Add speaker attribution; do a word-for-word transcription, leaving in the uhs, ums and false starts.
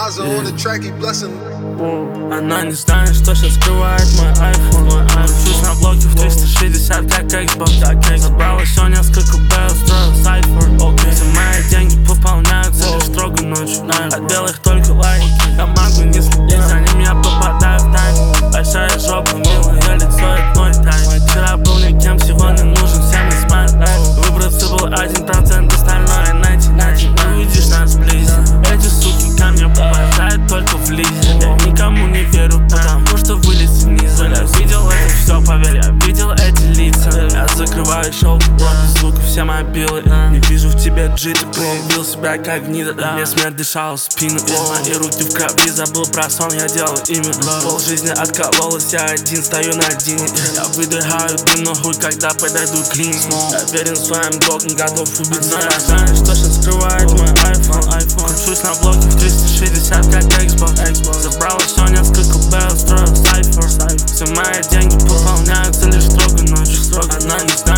Speaker 1: Она не знает, что сейчас скрывает мой айфон. Учусь на блоке в триста шестьдесят, как Xbox. Забрала еще несколько бэл, строил сайфер. Все мои деньги пополняются лишь строго ночью. От белых только лайки, я могу не следить за ним, я попадаю в тайм. Большая жопа, милое лицо, это мой тайм. Вчера был никем, сегодня нужен всем из моих. Выбраться был один процент, остальное найти, найти. Не увидишь нас вблизи. Эти суки ко мне попадают только в лизе. Я никому не верю, потому что вылез снизу. Я видел это все, поверь, я видел эти лица. Я закрываю шоу, звук все мобилы. Не вижу в тебе джиты, проявил себя как гнида. Мне смерть дышала в спину, мои руки в крови. Забыл про сон, я делал имя. Пол жизни откололась, я один стою на дне. Я выдыхаю дым, но хуй, когда подойду к линии. Я верен своим догам, готов убить. Но я знаю, что сейчас скрывает мой айфон. Кручусь на блоке в триста шестьдесят, как Xbox. Забрал еще несколько бэл, строил сайфер. Все мои деньги пополняются лишь строго ночью. Она не знает,